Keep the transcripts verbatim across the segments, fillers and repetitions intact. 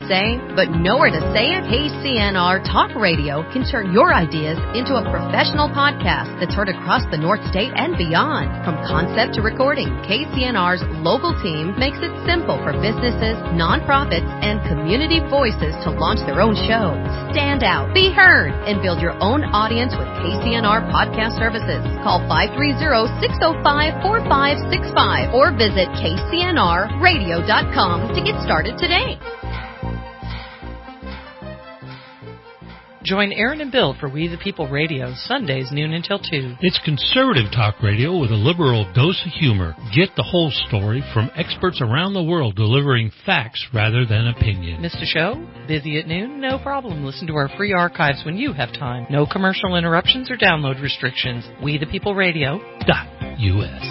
say, but nowhere to say it? K C N R Talk Radio can turn your ideas into a professional podcast that's heard across the North State and beyond. From concept to recording, K C N R's local team makes it simple for businesses, nonprofits, and community voices to launch their own show. Stand out, be heard, and build your own audience with K C N R Podcast Services. Call five three zero, six zero five, four five six five or visit K C N R radio dot com to get started today. Join Aaron and Bill for We the People Radio, Sundays, noon until two. It's conservative talk radio with a liberal dose of humor. Get the whole story from experts around the world delivering facts rather than opinion. Missed a show? Busy at noon? No problem. Listen to our free archives when you have time. No commercial interruptions or download restrictions. We the People Radio dot U S.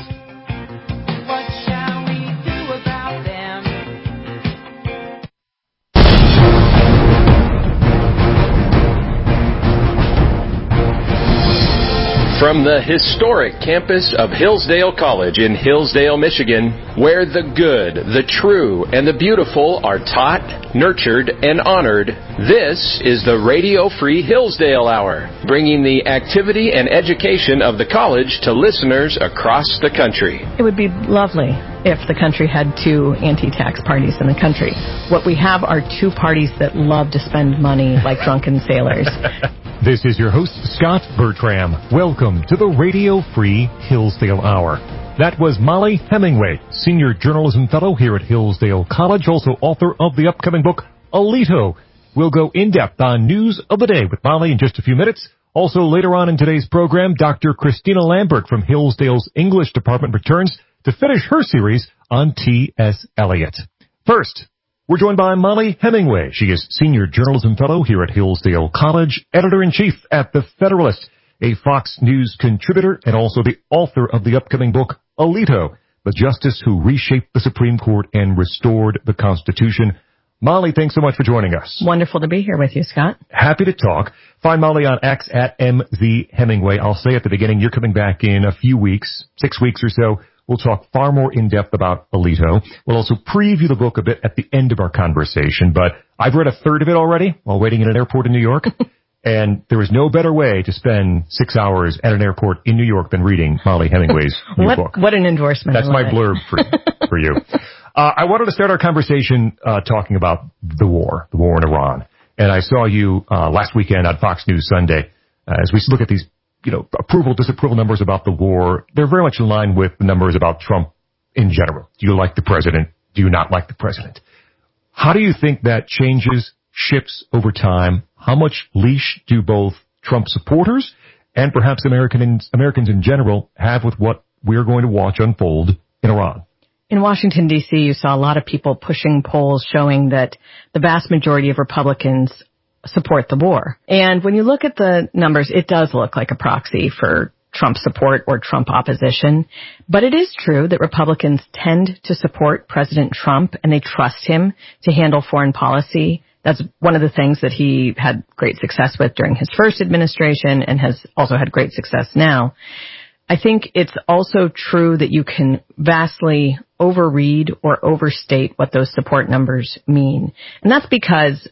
From the historic campus of Hillsdale College in Hillsdale, Michigan, where the good, the true, and the beautiful are taught, nurtured, and honored, this is the Radio Free Hillsdale Hour, bringing the activity and education of the college to listeners across the country. It would be lovely if the country had two anti-tax parties in the country. What we have are two parties that love to spend money like drunken sailors. This is your host, Scott Bertram. Welcome to the Radio Free Hillsdale Hour. That was Molly Hemingway, Senior Journalism Fellow here at Hillsdale College, also author of the upcoming book, Alito. We'll go in-depth on news of the day with Molly in just a few minutes. Also, later on in today's program, Doctor Christina Lambert from Hillsdale's English Department returns to finish her series on T S. Eliot. First, we're joined by Molly Hemingway. She is Senior Journalism Fellow here at Hillsdale College, Editor-in-Chief at The Federalist, a Fox News contributor, and also the author of the upcoming book, Alito, the Justice Who Reshaped the Supreme Court and Restored the Constitution. Molly, thanks so much for joining us. Wonderful to be here with you, Scott. Happy to talk. Find Molly on X at M Z Hemingway. I'll say at the beginning, you're coming back in a few weeks, six weeks or so. We'll talk far more in-depth about Alito. We'll also preview the book a bit at the end of our conversation, but I've read a third of it already while waiting in an airport in New York, and there is no better way to spend six hours at an airport in New York than reading Molly Hemingway's new what, book. What an endorsement. That's my it. blurb for, for you. Uh, I wanted to start our conversation uh, talking about the war, the war in Iran. And I saw you uh, last weekend on Fox News Sunday uh, as we look at these you know, approval, disapproval numbers about the war. They're very much in line with the numbers about Trump in general. Do you like the president? Do you not like the president? How do you think that changes, shifts over time? How much leash do both Trump supporters and perhaps Americans, Americans in general have with what we're going to watch unfold in Iran? In Washington, D C, you saw a lot of people pushing polls showing that the vast majority of Republicans support the war. And when you look at the numbers, it does look like a proxy for Trump support or Trump opposition. But it is true that Republicans tend to support President Trump and they trust him to handle foreign policy. That's one of the things that he had great success with during his first administration and has also had great success now. I think it's also true that you can vastly overread or overstate what those support numbers mean. And that's because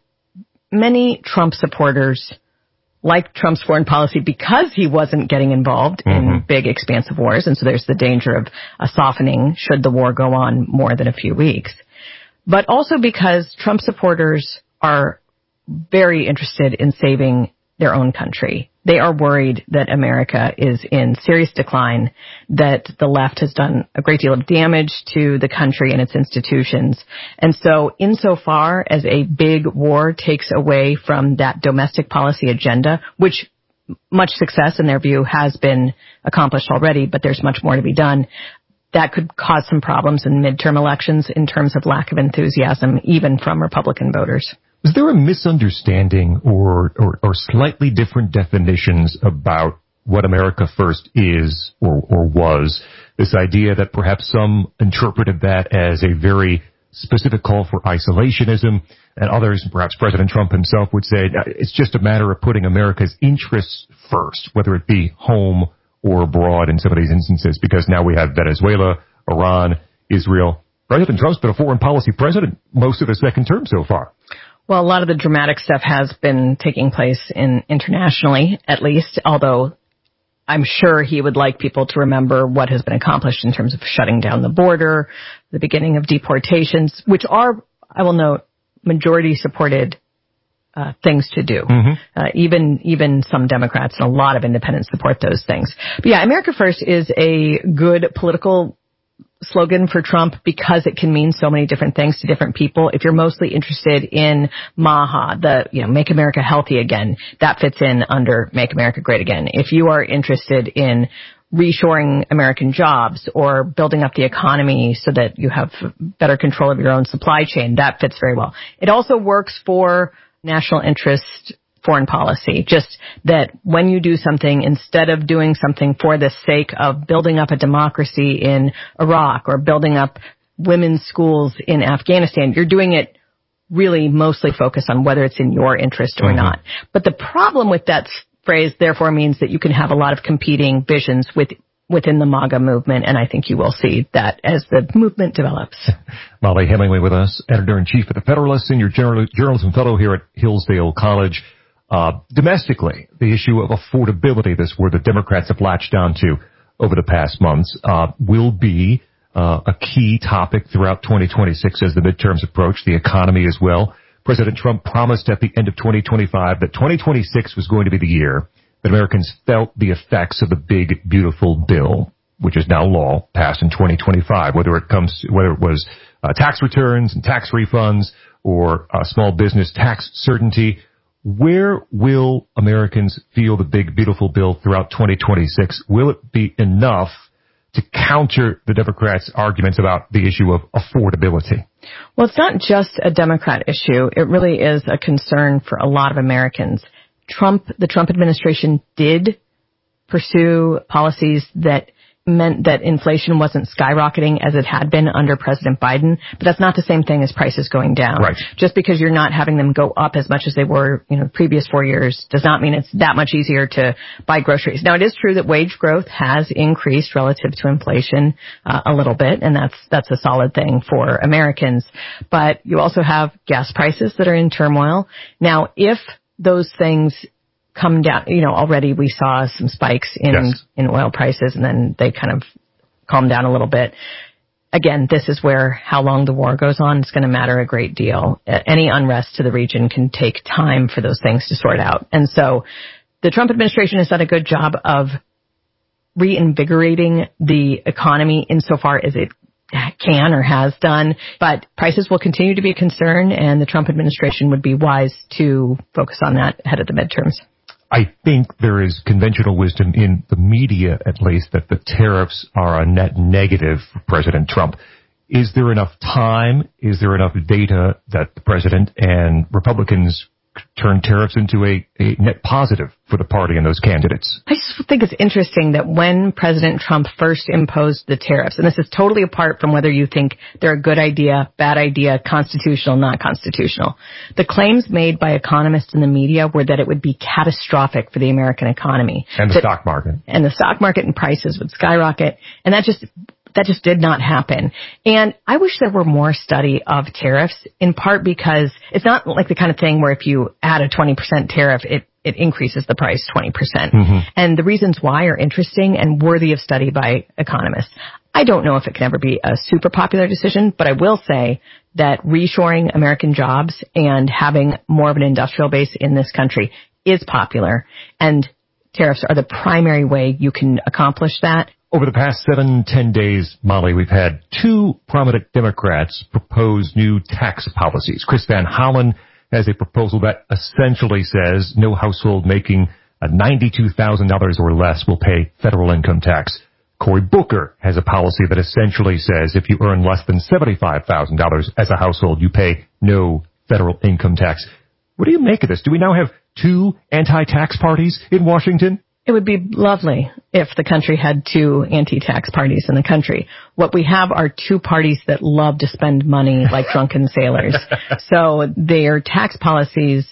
many Trump supporters like Trump's foreign policy because he wasn't getting involved mm-hmm. in big, expansive wars. And so there's the danger of a softening should the war go on more than a few weeks. But also because Trump supporters are very interested in saving their own country. They are worried that America is in serious decline, that the left has done a great deal of damage to the country and its institutions. And so insofar as a big war takes away from that domestic policy agenda, which much success in their view has been accomplished already, but there's much more to be done, that could cause some problems in midterm elections in terms of lack of enthusiasm, even from Republican voters. Was there a misunderstanding or, or, or slightly different definitions about what America First is or, or was? This idea that perhaps some interpreted that as a very specific call for isolationism, and others, perhaps President Trump himself, would say it's just a matter of putting America's interests first, whether it be home or abroad in some of these instances, because now we have Venezuela, Iran, Israel. President Trump's been a foreign policy president most of his second term so far. Well, a lot of the dramatic stuff has been taking place in internationally, at least, although I'm sure he would like people to remember what has been accomplished in terms of shutting down the border, the beginning of deportations, which are, I will note, majority-supported uh, things to do. Mm-hmm. Uh, even even some Democrats and a lot of independents support those things. But yeah, America First is a good political slogan for Trump because it can mean so many different things to different people. If you're mostly interested in MAHA, the, you know, Make America Healthy Again, that fits in under Make America Great Again. If you are interested in reshoring American jobs or building up the economy so that you have better control of your own supply chain, that fits very well. It also works for national interest foreign policy, just that when you do something, instead of doing something for the sake of building up a democracy in Iraq or building up women's schools in Afghanistan, you're doing it really mostly focused on whether it's in your interest or mm-hmm. not. But the problem with that phrase, therefore, means that you can have a lot of competing visions with within the MAGA movement, and I think you will see that as the movement develops. Molly Hemingway with us, Editor-in-Chief at The Federalist, Senior Journalism Fellow here at Hillsdale College. Uh, domestically, the issue of affordability, this word the Democrats have latched down to over the past months, uh, will be uh, a key topic throughout twenty twenty-six as the midterms approach, the economy as well. President Trump promised at the end of twenty twenty-five that twenty twenty-six was going to be the year that Americans felt the effects of the big, beautiful bill, which is now law, passed in twenty twenty-five, whether it comes to, whether it was uh, tax returns and tax refunds or uh, small business tax certainty. Where will Americans feel the big, beautiful bill throughout twenty twenty-six? Will it be enough to counter the Democrats' arguments about the issue of affordability? Well, it's not just a Democrat issue. It really is a concern for a lot of Americans. Trump, the Trump administration did pursue policies that meant that inflation wasn't skyrocketing as it had been under President Biden, but that's not the same thing as prices going down. Right. Just because you're not having them go up as much as they were, you know, previous four years does not mean it's that much easier to buy groceries. Now, it is true that wage growth has increased relative to inflation uh, a little bit, and that's that's a solid thing for Americans. But you also have gas prices that are in turmoil. Now, if those things come down, you know, already we saw some spikes in, yes. in oil prices, and then they kind of calmed down a little bit. Again, this is where how long the war goes on is going to matter a great deal. Any unrest to the region can take time for those things to sort out. And so the Trump administration has done a good job of reinvigorating the economy insofar as it can or has done, but prices will continue to be a concern, and the Trump administration would be wise to focus on that ahead of the midterms. I think there is conventional wisdom in the media, at least, that the tariffs are a net negative for President Trump. Is there enough time? Is there enough data that the president and Republicans turn tariffs into a, a net positive for the party and those candidates? I just think it's interesting that when President Trump first imposed the tariffs, and this is totally apart from whether you think they're a good idea, bad idea, constitutional, not constitutional, the claims made by economists in the media were that it would be catastrophic for the American economy. And the that, stock market. And the stock market and prices would skyrocket. And that just... That just did not happen. And I wish there were more study of tariffs, in part because it's not like the kind of thing where if you add a twenty percent tariff, it, it increases the price twenty percent. Mm-hmm. And the reasons why are interesting and worthy of study by economists. I don't know if it can ever be a super popular decision, but I will say that reshoring American jobs and having more of an industrial base in this country is popular, and tariffs are the primary way you can accomplish that. Over the past seven, ten days, Molly, we've had two prominent Democrats propose new tax policies. Chris Van Hollen has a proposal that essentially says no household making ninety-two thousand dollars or less will pay federal income tax. Cory Booker has a policy that essentially says if you earn less than seventy-five thousand dollars as a household, you pay no federal income tax. What do you make of this? Do we now have two anti-tax parties in Washington? It would be lovely if the country had two anti-tax parties in the country. What we have are two parties that love to spend money like drunken sailors. So their tax policies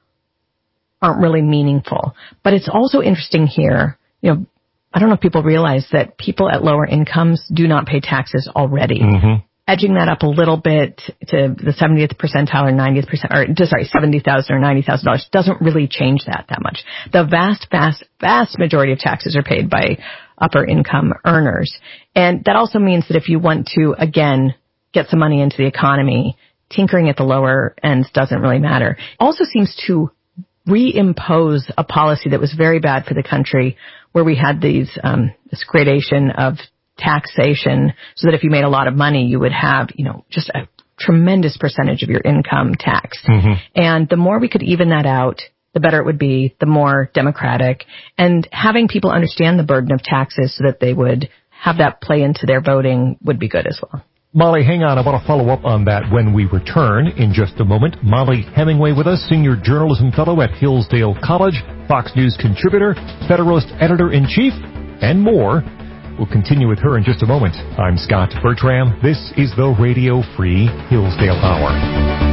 aren't really meaningful. But it's also interesting here, you know, I don't know if people realize that people at lower incomes do not pay taxes already. Mm-hmm. edging that up a little bit to the seventieth percentile or ninetieth percent, or just, sorry, seventy thousand dollars or ninety thousand dollars doesn't really change that that much. The vast, vast, vast majority of taxes are paid by upper income earners. And that also means that if you want to, again, get some money into the economy, tinkering at the lower ends doesn't really matter. Also seems to reimpose a policy that was very bad for the country, where we had these um, this gradation of taxation, so that if you made a lot of money, you would have, you know, just a tremendous percentage of your income taxed. Mm-hmm. And the more we could even that out, the better it would be, the more democratic. And having people understand the burden of taxes so that they would have that play into their voting would be good as well. Molly, hang on. I want to follow up on that when we return in just a moment. Molly Hemingway with us, Senior Journalism Fellow at Hillsdale College, Fox News contributor, Federalist Editor-in-Chief, and more. We'll continue with her in just a moment. I'm Scott Bertram. This is the Radio Free Hillsdale Hour.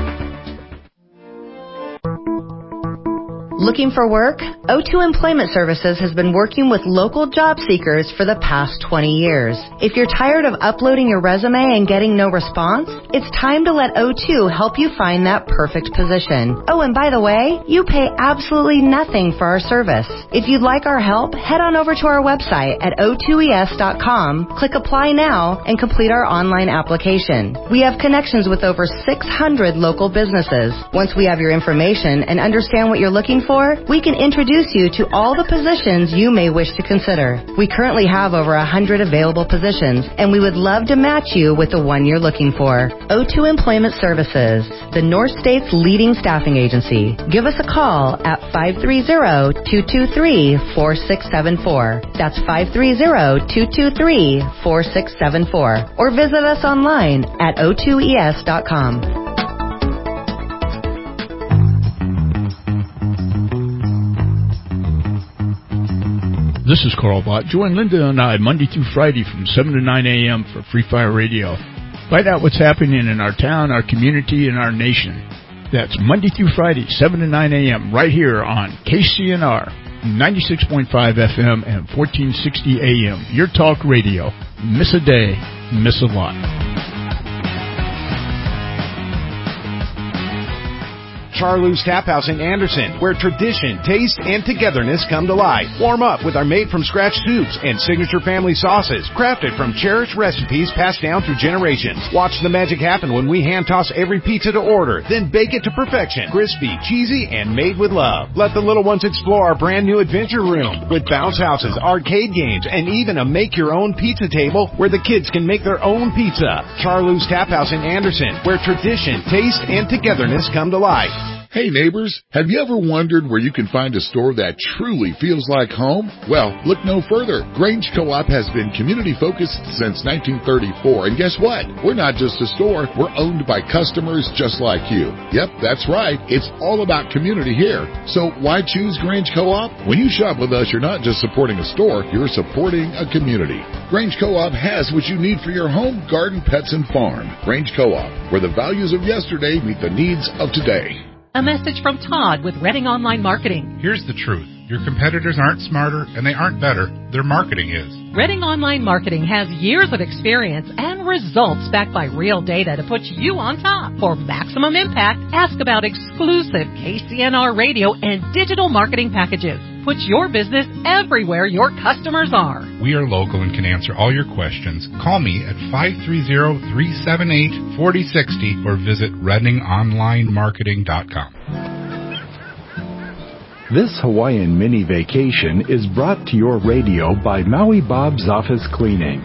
Looking for work? O two Employment Services has been working with local job seekers for the past twenty years. If you're tired of uploading your resume and getting no response, it's time to let O two help you find that perfect position. Oh, and by the way, you pay absolutely nothing for our service. If you'd like our help, head on over to our website at O two E S dot com, click Apply Now, and complete our online application. We have connections with over six hundred local businesses. Once we have your information and understand what you're looking for, For, we can introduce you to all the positions you may wish to consider. We currently have over one hundred available positions, and we would love to match you with the one you're looking for. O two Employment Services, the North State's leading staffing agency. Give us a call at five three zero, two two three, four six seven four. That's five three zero, two two three, four six seven four. Or visit us online at O two E S dot com. This is Carl Bott. Join Linda and I Monday through Friday from seven to nine a.m. for Free Fire Radio. Find out what's happening in our town, our community, and our nation. That's Monday through Friday, seven to nine a.m. right here on K C N R, ninety-six point five F M and fourteen sixty A M. Your talk radio. Miss a day, miss a lot. Charloo's Tap House in Anderson, where tradition, taste, and togetherness come to life. Warm up with our made-from-scratch soups and signature family sauces, crafted from cherished recipes passed down through generations. Watch the magic happen when we hand-toss every pizza to order, then bake it to perfection. Crispy, cheesy, and made with love. Let the little ones explore our brand-new adventure room with bounce houses, arcade games, and even a make-your-own pizza table where the kids can make their own pizza. Charloo's Tap House in Anderson, where tradition, taste, and togetherness come to life. Hey neighbors, have you ever wondered where you can find a store that truly feels like home? Well, look no further. Grange Co-op has been community focused since nineteen thirty-four, and guess what? We're not just a store, we're owned by customers just like you. Yep, that's right. It's all about community here. So why choose Grange Co-op? When you shop with us, you're not just supporting a store, you're supporting a community. Grange Co-op has what you need for your home, garden, pets, and farm. Grange Co-op, where the values of yesterday meet the needs of today. A message from Todd with Reading Online Marketing. Here's the truth. Your competitors aren't smarter and they aren't better. Their marketing is. Reading Online Marketing has years of experience and results backed by real data to put you on top. For maximum impact, ask about exclusive K C N R radio and digital marketing packages. Put your business everywhere your customers are. We are local and can answer all your questions. Call me at five three zero, three seven eight, four zero six zero or visit reading online marketing dot com. This Hawaiian mini vacation is brought to your radio by Maui Bob's Office Cleaning.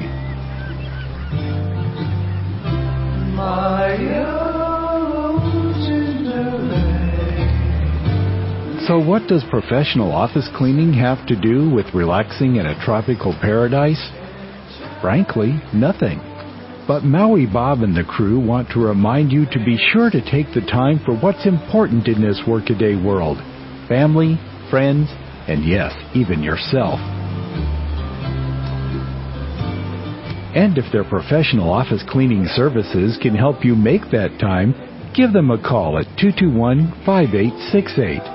So what does professional office cleaning have to do with relaxing in a tropical paradise? Frankly, nothing. But Maui Bob and the crew want to remind you to be sure to take the time for what's important in this workaday world. Family, friends, and yes, even yourself. And if their professional office cleaning services can help you make that time, give them a call at two two one, five eight six eight.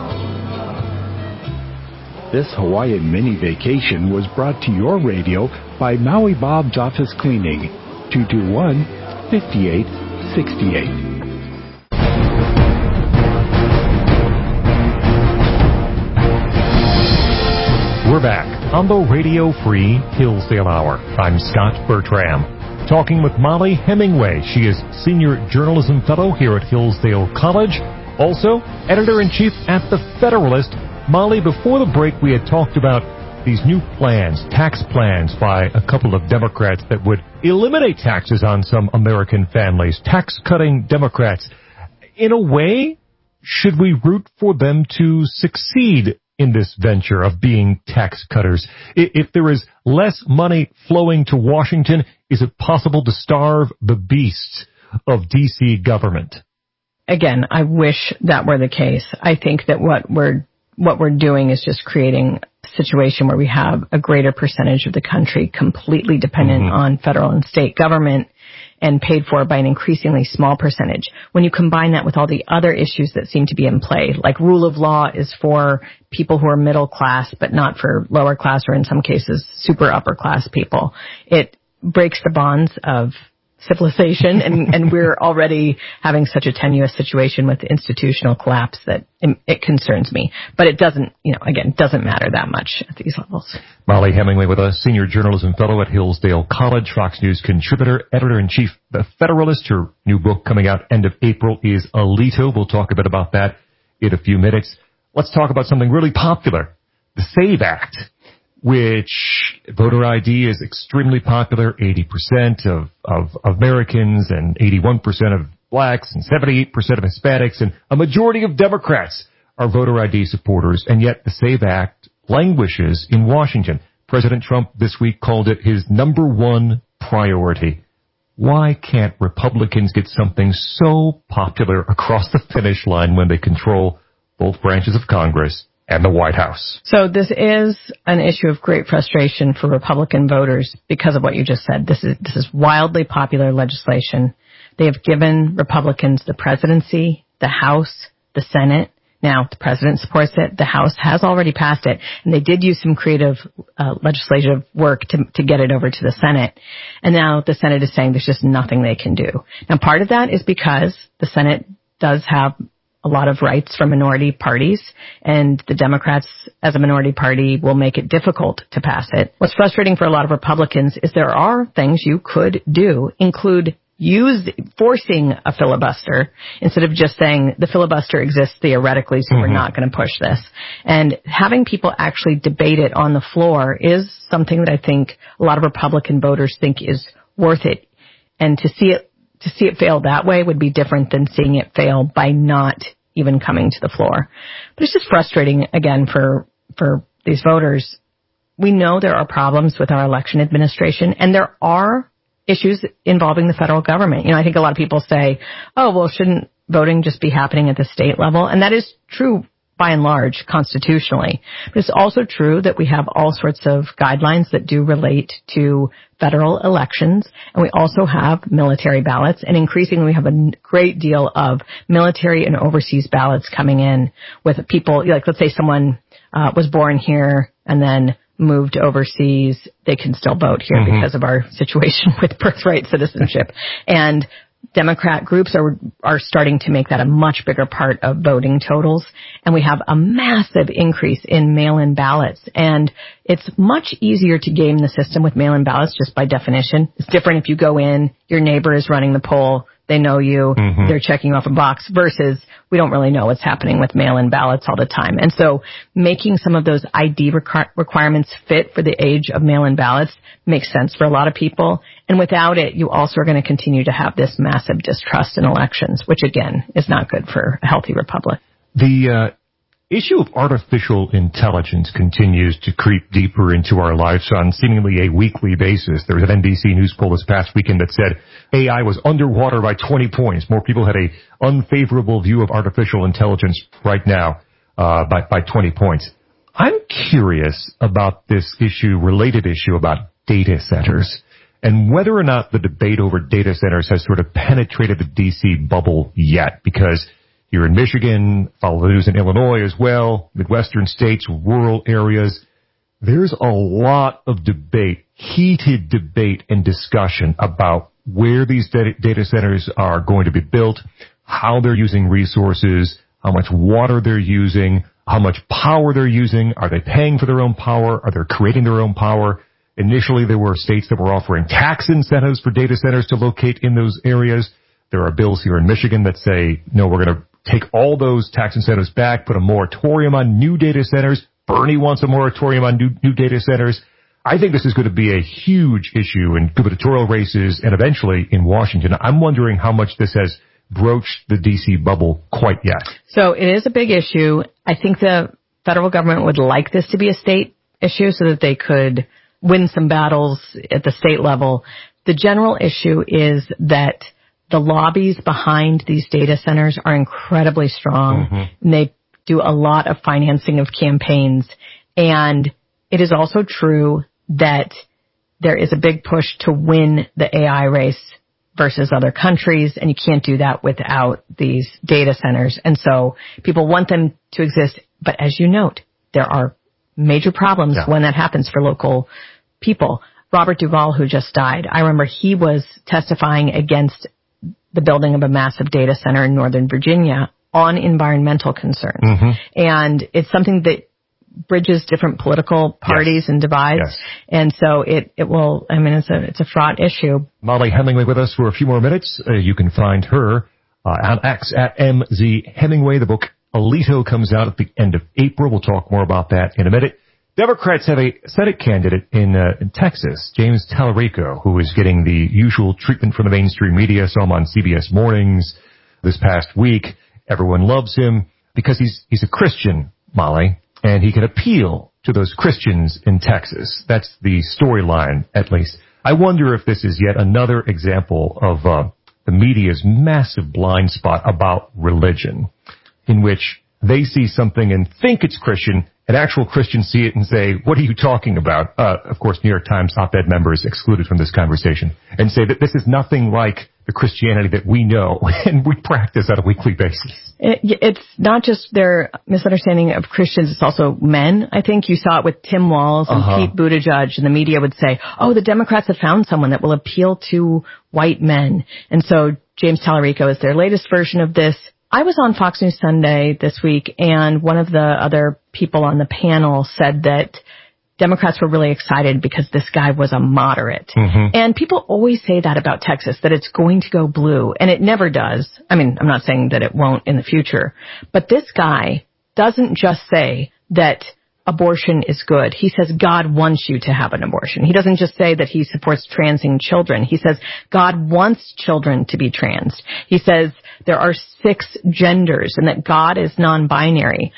This Hawaiian mini vacation was brought to your radio by Maui Bob's Office Cleaning, two two one, five eight six eight. We're back on the Radio Free Hillsdale Hour. I'm Scott Bertram, talking with Molly Hemingway. She is Senior Journalism Fellow here at Hillsdale College, also Editor-in-Chief at The Federalist. Molly, before the break, we had talked about these new plans, tax plans by a couple of Democrats that would eliminate taxes on some American families, tax-cutting Democrats. In a way, should we root for them to succeed in this venture of being tax cutters? If there is less money flowing to Washington, is it possible to starve the beasts of D C government? Again, I wish that were the case. I think that what we're what we're doing is just creating a situation where we have a greater percentage of the country completely dependent mm-hmm. on federal and state government and paid for by an increasingly small percentage. When you combine that with all the other issues that seem to be in play, like rule of law is for people who are middle class, but not for lower class or in some cases super upper class people, it breaks the bonds of civilization, and, and we're already having such a tenuous situation with institutional collapse that it, it concerns me. But it doesn't, you know, again, doesn't matter that much at these levels. Molly Hemingway with us, Senior Journalism Fellow at Hillsdale College, Fox News contributor, Editor-in-Chief, The Federalist. Her new book coming out end of April is Alito. We'll talk a bit about that in a few minutes. Let's talk about something really popular, the SAVE Act, which voter I D is extremely popular. eighty percent of, of Americans and eighty-one percent of blacks and seventy-eight percent of Hispanics and a majority of Democrats are voter I D supporters. And yet the SAVE Act languishes in Washington. President Trump this week called it his number one priority. Why can't Republicans get something so popular across the finish line when they control both branches of Congress and the White House? So this is an issue of great frustration for Republican voters because of what you just said. This is this is wildly popular legislation. They have given Republicans the presidency, the House, the Senate. Now, the president supports it. The House has already passed it. And they did use some creative uh, legislative work to, to get it over to the Senate. And now the Senate is saying there's just nothing they can do. Now, part of that is because the Senate does have a lot of rights from minority parties, and the Democrats as a minority party will make it difficult to pass it. What's frustrating for a lot of Republicans is there are things you could do, include use forcing a filibuster instead of just saying the filibuster exists theoretically, so mm-hmm. we're not going to push this. And having people actually debate it on the floor is something that I think a lot of Republican voters think is worth it. And to see it To see it fail that way would be different than seeing it fail by not even coming to the floor. But it's just frustrating, again, for for these voters. We know there are problems with our election administration, and there are issues involving the federal government. You know, I think a lot of people say, oh, well, shouldn't voting just be happening at the state level? And that is true by and large, constitutionally. But it's also true that we have all sorts of guidelines that do relate to federal elections. And we also have military ballots. And increasingly, we have a great deal of military and overseas ballots coming in with people, like let's say someone uh, was born here and then moved overseas. They can still vote here mm-hmm. because of our situation with birthright citizenship. And Democrat groups are are starting to make that a much bigger part of voting totals. And we have a massive increase in mail-in ballots. And it's much easier to game the system with mail-in ballots just by definition. It's different if you go in, your neighbor is running the poll, they know you, mm-hmm. they're checking off a box, versus we don't really know what's happening with mail-in ballots all the time. And so making some of those I D requ- requirements fit for the age of mail-in ballots makes sense for a lot of people. And without it, you also are going to continue to have this massive distrust in elections, which, again, is not good for a healthy republic. The uh, issue of artificial intelligence continues to creep deeper into our lives on seemingly a weekly basis. There was an N B C News poll this past weekend that said A I was underwater by twenty points. More people had a unfavorable view of artificial intelligence right now uh, by, by twenty points. I'm curious about this issue, related issue about data centers, and whether or not the debate over data centers has sort of penetrated the D C bubble yet, because here in Michigan, follow the news in Illinois as well, Midwestern states, rural areas, there's a lot of debate heated debate and discussion about where these data centers are going to be built, how they're using resources, how much water they're using, how much power they're using. Are they paying for their own power? Are they creating their own power? Initially, there were states that were offering tax incentives for data centers to locate in those areas. There are bills here in Michigan that say, no, we're going to take all those tax incentives back, put a moratorium on new data centers. Bernie wants a moratorium on new, new data centers. I think this is going to be a huge issue in gubernatorial races and eventually in Washington. I'm wondering how much this has broached the D C bubble quite yet. So it is a big issue. I think the federal government would like this to be a state issue so that they could win some battles at the state level. The general issue is that the lobbies behind these data centers are incredibly strong, mm-hmm. and they do a lot of financing of campaigns. And it is also true that there is a big push to win the A I race versus other countries, and you can't do that without these data centers. And so people want them to exist, but as you note, there are major problems yeah. when that happens for local people. Robert Duvall, who just died, I remember he was testifying against the building of a massive data center in Northern Virginia on environmental concerns. Mm-hmm. And it's something that bridges different political parties yes. and divides. Yes. And so it, it will, I mean, it's a, it's a fraught issue. Molly Hemingway with us for a few more minutes. Uh, you can find her uh, on X at M Z Hemingway. The book Alito comes out at the end of April. We'll talk more about that in a minute. Democrats have a Senate candidate in, uh, in Texas, James Tallarico, who is getting the usual treatment from the mainstream media. Saw him on C B S Mornings this past week. Everyone loves him because he's he's a Christian, Molly, and he can appeal to those Christians in Texas. That's the storyline, at least. I wonder if this is yet another example of uh, the media's massive blind spot about religion, in which they see something and think it's Christian, and actual Christians see it and say, what are you talking about? Uh, of course, New York Times op-ed members excluded from this conversation, and say that this is nothing like the Christianity that we know and we practice on a weekly basis. It, it's not just their misunderstanding of Christians, it's also men. I think you saw it with Tim Walz and uh-huh. Pete Buttigieg, and the media would say, oh, the Democrats have found someone that will appeal to white men. And so James Tallarico is their latest version of this. I was on Fox News Sunday this week, and one of the other people on the panel said that Democrats were really excited because this guy was a moderate. Mm-hmm. And people always say that about Texas, that it's going to go blue, and it never does. I mean, I'm not saying that it won't in the future, but this guy doesn't just say that abortion is good. He says God wants you to have an abortion. He doesn't just say that he supports transing children. He says God wants children to be trans. He says there are six genders and that God is non-binary.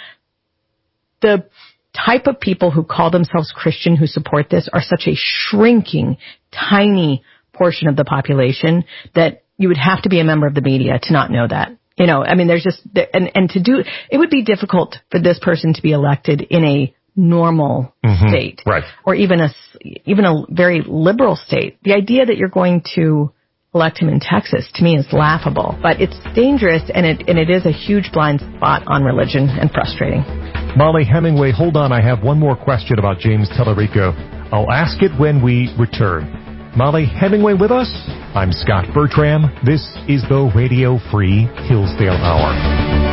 The type of people who call themselves Christian who support this are such a shrinking, tiny portion of the population that you would have to be a member of the media to not know that. You know, I mean, there's just, and, and to do, it would be difficult for this person to be elected in a normal mm-hmm. state. Right. Or even a, even a very liberal state. The idea that you're going to elect him in Texas, to me, is laughable. But it's dangerous, and it, and it is a huge blind spot on religion and frustrating. Molly Hemingway, hold on. I have one more question about James Tallarico. I'll ask it when we return. Molly Hemingway with us. I'm Scott Bertram. This is the Radio Free Hillsdale Hour.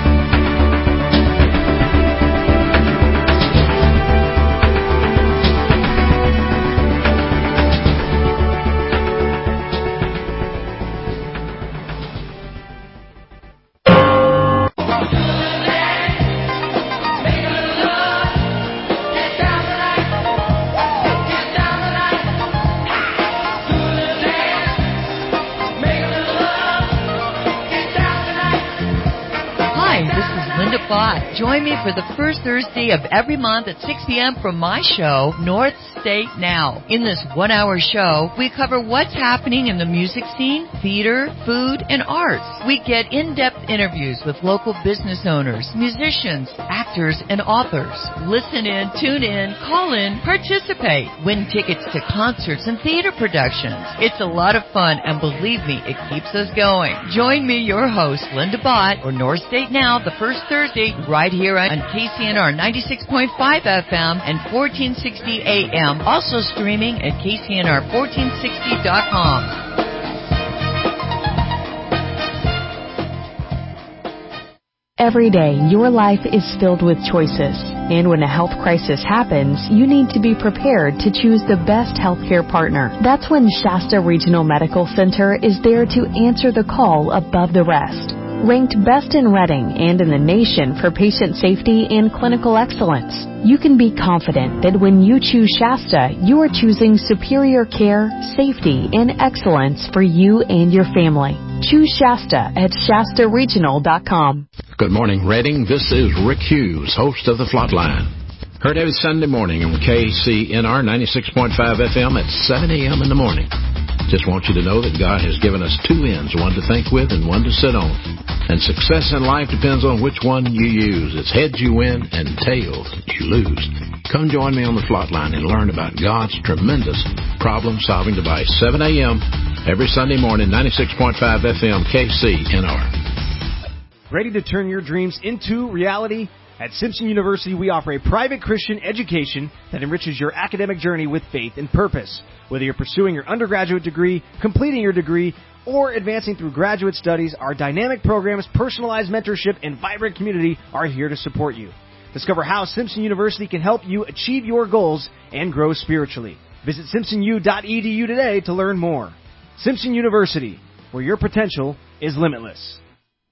Join me for the first Thursday of every month at six p.m. from my show, North State Now. In this one-hour show, we cover what's happening in the music scene, theater, food, and arts. We get in-depth interviews with local business owners, musicians, actors, and authors. Listen in, tune in, call in, participate, win tickets to concerts and theater productions. It's a lot of fun, and believe me, it keeps us going. Join me, your host, Linda Bott, for North State Now, the first Thursday right here on K C N R ninety-six point five F M and fourteen sixty A M. Also streaming at K C N R fourteen sixty dot com. Every day, your life is filled with choices. And when a health crisis happens, you need to be prepared to choose the best healthcare partner. That's when Shasta Regional Medical Center is there to answer the call above the rest. Ranked best in Reading and in the nation for patient safety and clinical excellence, you can be confident that when you choose Shasta, you are choosing superior care, safety, and excellence for you and your family. Choose Shasta at Shasta Regional dot com. Good morning, Reading. This is Rick Hughes, host of The Flatline. Heard every Sunday morning on K C N R ninety-six point five F M at seven A M in the morning. Just want you to know that God has given us two ends, one to think with and one to sit on. And success in life depends on which one you use. It's heads you win and tails you lose. Come join me on The Flatline and learn about God's tremendous problem-solving device. seven A M every Sunday morning, ninety-six point five F M, K C N R. Ready to turn your dreams into reality? At Simpson University, we offer a private Christian education that enriches your academic journey with faith and purpose. Whether you're pursuing your undergraduate degree, completing your degree, or advancing through graduate studies, our dynamic programs, personalized mentorship, and vibrant community are here to support you. Discover how Simpson University can help you achieve your goals and grow spiritually. Visit simpson u dot e d u today to learn more. Simpson University, where your potential is limitless.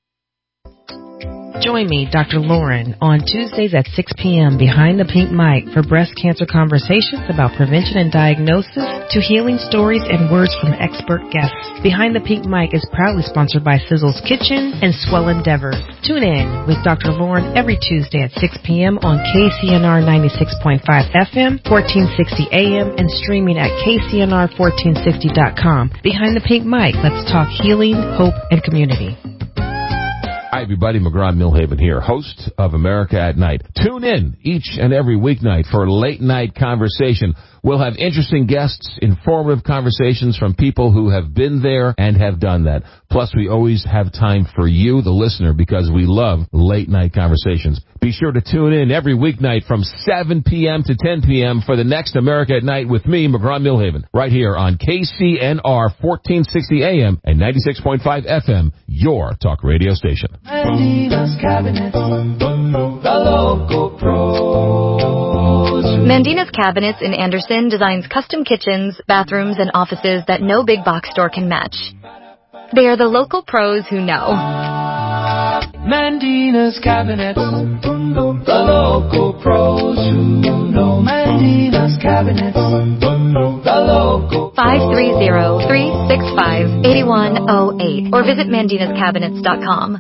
Join me, Doctor Lauren, on Tuesdays at six p.m. behind the pink mic for breast cancer conversations about prevention and diagnosis to healing stories and words from expert guests. Behind the Pink Mic is proudly sponsored by Sizzle's Kitchen and Swell Endeavors. Tune in with Doctor Lauren every Tuesday at six p.m. on K C N R ninety-six point five F M, fourteen sixty A M, and streaming at K C N R fourteen sixty dot com. Behind the Pink Mic, let's talk healing, hope, and community. Hi, everybody. McGraw Millhaven here, host of America at Night. Tune in each and every weeknight for late night conversation. We'll have interesting guests, informative conversations from people who have been there and have done that. Plus, we always have time for you, the listener, because we love late night conversations. Be sure to tune in every weeknight from seven p.m. to ten p.m. for the next America at Night with me, McGraw Millhaven, right here on K C N R fourteen sixty A M and ninety-six point five F M, your talk radio station. Mandina's Cabinets, the local pros. Mandina's Cabinets in Anderson designs custom kitchens, bathrooms, and offices that no big box store can match. They are the local pros who know. Mandina's Cabinets, the local pros who know. Mandina's Cabinets, the local five three zero, three six five, eight one zero eight or visit mandinas cabinets dot com.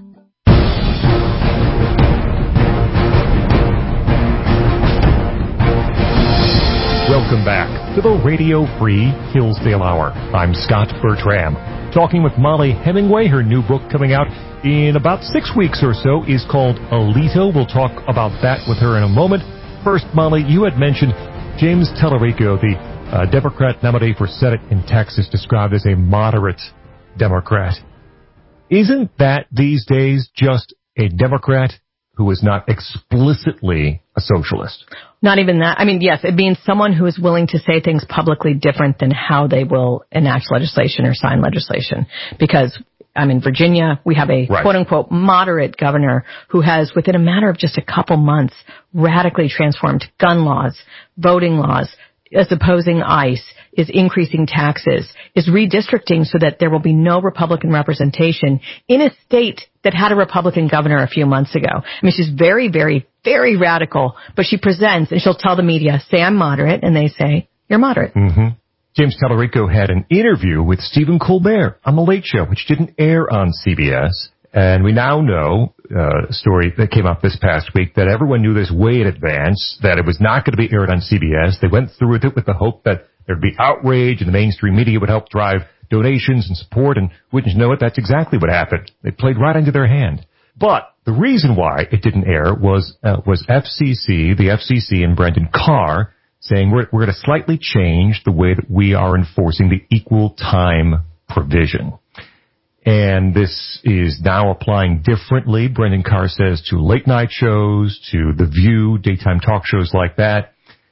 Welcome back to the Radio Free Hillsdale Hour. I'm Scott Bertram. Talking with Molly Hemingway. Her new book coming out in about six weeks or so is called Alito. We'll talk about that with her in a moment. First, Molly, you had mentioned James Tallarico, the uh, Democrat nominee for Senate in Texas, described as a moderate Democrat. Isn't that these days just a Democrat who is not explicitly a socialist? Not even that. I mean, yes, it means someone who is willing to say things publicly different than how they will enact legislation or sign legislation. Because, I mean, Virginia, we have a right. quote-unquote moderate governor who has, within a matter of just a couple months, radically transformed gun laws, voting laws, is opposing ICE, is increasing taxes, is redistricting so that there will be no Republican representation in a state that had a Republican governor a few months ago. I mean, she's very, very, very radical, but she presents and she'll tell the media, say I'm moderate, and they say, you're moderate. Mm-hmm. James Tallarico had an interview with Stephen Colbert on The Late Show, which didn't air on C B S. And we now know, uh, a story that came up this past week, that everyone knew this way in advance, that it was not going to be aired on C B S. They went through with it with the hope that there'd be outrage and the mainstream media would help drive donations and support, and wouldn't you know it, that's exactly what happened. They played right into their hand. But the reason why it didn't air was uh, was F C C, the F C C and Brendan Carr, saying we're, we're going to slightly change the way that we are enforcing the equal time provision. And this is now applying differently, Brendan Carr says, to late-night shows, to The View, daytime talk shows like that.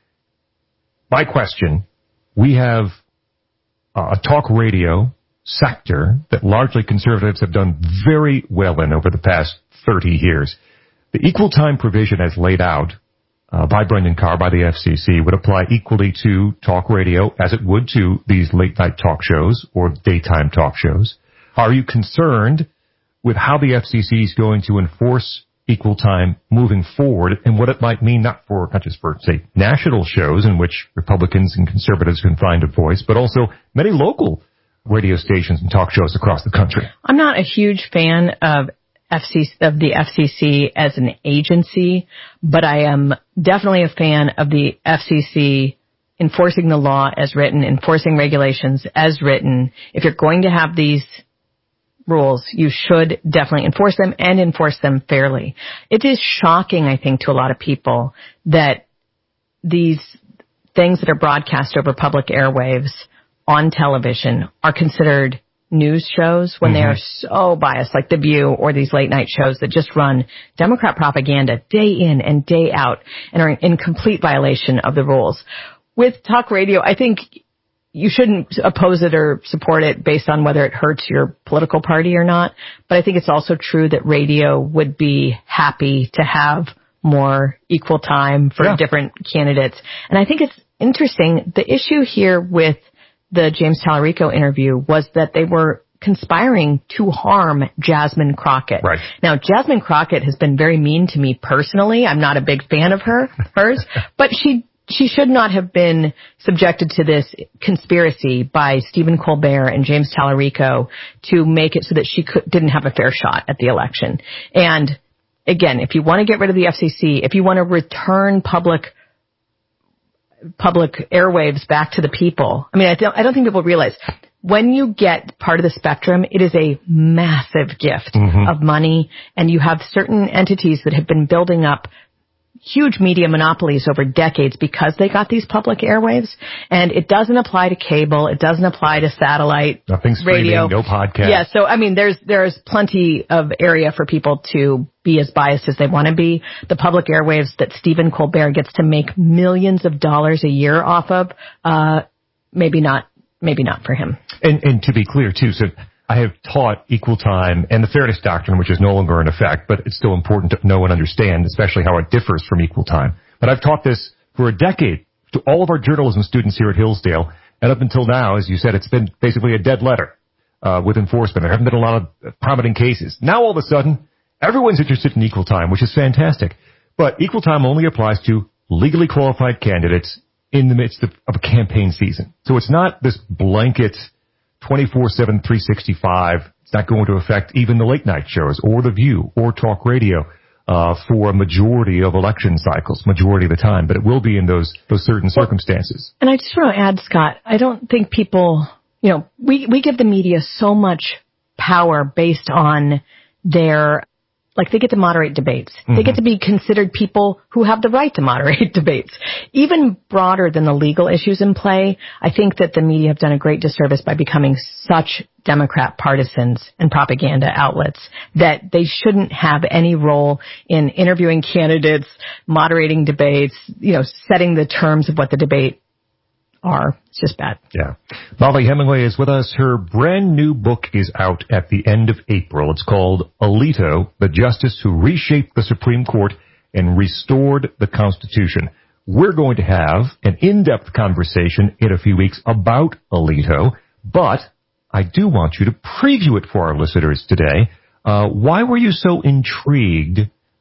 My question, we have a talk radio sector that largely conservatives have done very well in over the past thirty years. The equal time provision as laid out uh, by Brendan Carr, by the F C C, would apply equally to talk radio as it would to these late-night talk shows or daytime talk shows. Are you concerned with how the F C C is going to enforce equal time moving forward and what it might mean not for, not just for, say, national shows in which Republicans and conservatives can find a voice, but also many local radio stations and talk shows across the country? I'm not a huge fan of F C C, of the F C C as an agency, but I am definitely a fan of the F C C enforcing the law as written, enforcing regulations as written. If you're going to have these rules, you should definitely enforce them and enforce them fairly. It is shocking, I think, to a lot of people that these things that are broadcast over public airwaves on television are considered news shows when mm-hmm. they are so biased, like The View or these late night shows that just run Democrat propaganda day in and day out and are in complete violation of the rules. With talk radio, I think you shouldn't oppose it or support it based on whether it hurts your political party or not. But I think it's also true that radio would be happy to have more equal time for yeah. different candidates. And I think it's interesting. The issue here with the James Tallarico interview was that they were conspiring to harm Jasmine Crockett. Right. Now, Jasmine Crockett has been very mean to me personally. I'm not a big fan of her, hers, but she She should not have been subjected to this conspiracy by Stephen Colbert and James Tallarico to make it so that she could, didn't have a fair shot at the election. And again, if you want to get rid of the F C C, if you want to return public public airwaves back to the people, I mean, I don't, I don't think people realize when you get part of the spectrum, it is a massive gift mm-hmm. of money, and you have certain entities that have been building up huge media monopolies over decades because they got these public airwaves, and it doesn't apply to cable. It doesn't apply to satellite Nothing radio. No podcast. Yeah. So, I mean, there's, there's plenty of area for people to be as biased as they want to be. The public airwaves that Stephen Colbert gets to make millions of dollars a year off of, uh, maybe not, maybe not for him. And, and to be clear too, so I have taught equal time and the fairness doctrine, which is no longer in effect, but it's still important to know and understand, especially how it differs from equal time. But I've taught this for a decade to all of our journalism students here at Hillsdale. And up until now, as you said, it's been basically a dead letter uh, with enforcement. There haven't been a lot of prominent cases. Now, all of a sudden, everyone's interested in equal time, which is fantastic. But equal time only applies to legally qualified candidates in the midst of, of a campaign season. So it's not this blanket twenty-four seven, three sixty-five. It's not going to affect even the late night shows or The View or talk radio uh, for a majority of election cycles, majority of the time. But it will be in those those certain well, circumstances. And I just want to add, Scott, I don't think people, you know, we, we give the media so much power based on their, like they get to moderate debates. Mm-hmm. They get to be considered people who have the right to moderate debates. Even broader than the legal issues in play, I think that the media have done a great disservice by becoming such Democrat partisans and propaganda outlets that they shouldn't have any role in interviewing candidates, moderating debates, you know, setting the terms of what the debate are. It's just bad. Yeah. Molly Hemingway is with us. Her brand new book is out at the end of April. It's called Alito, the Justice Who Reshaped the Supreme Court and Restored the Constitution. We're going to have an in-depth conversation in a few weeks about Alito, but I do want you to preview it for our listeners today. Uh, why were you so intrigued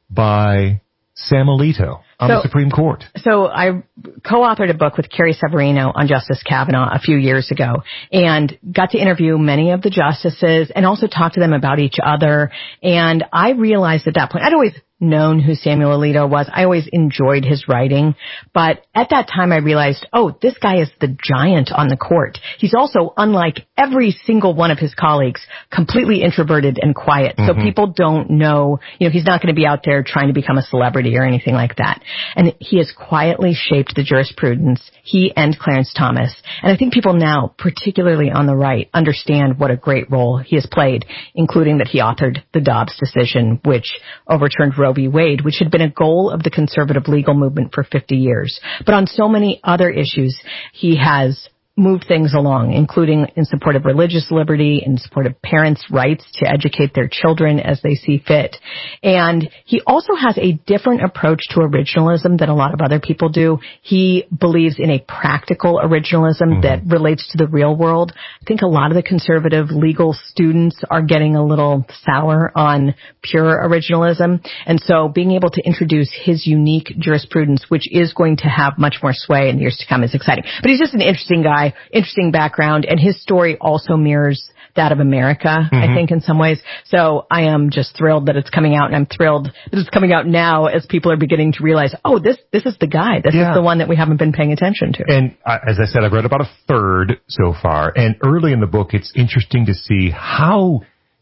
by Sam Alito on so, the Supreme Court? So I co-authored a book with Carrie Severino on Justice Kavanaugh a few years ago and got to interview many of the justices and also talk to them about each other. And I realized at that point, I'd always known who Samuel Alito was. I always enjoyed his writing, but at that time I realized, oh, this guy is the giant on the court. He's also, unlike every single one of his colleagues, completely introverted and quiet. Mm-hmm. So people don't know, you know, he's not going to be out there trying to become a celebrity or anything like that. And he has quietly shaped the jurisprudence, he and Clarence Thomas. And I think people now, particularly on the right, understand what a great role he has played, including that he authored the Dobbs decision, which overturned Roe v. Wade, which had been a goal of the conservative legal movement for fifty years. But on so many other issues, he has move things along, including in support of religious liberty, in support of parents' rights to educate their children as they see fit. And he also has a different approach to originalism than a lot of other people do. He believes in a practical originalism mm-hmm. that relates to the real world. I think a lot of the conservative legal students are getting a little sour on pure originalism. And so being able to introduce his unique jurisprudence, which is going to have much more sway in years to come, is exciting. But he's just an interesting guy. Interesting background, and his story also mirrors that of America, mm-hmm. I think, in some ways. So I am just thrilled that it's coming out, and I'm thrilled that it's coming out now as people are beginning to realize, oh, this this is the guy. This yeah. is the one that we haven't been paying attention to. And uh, as I said, I've read about a third so far, and early in the book, it's interesting to see how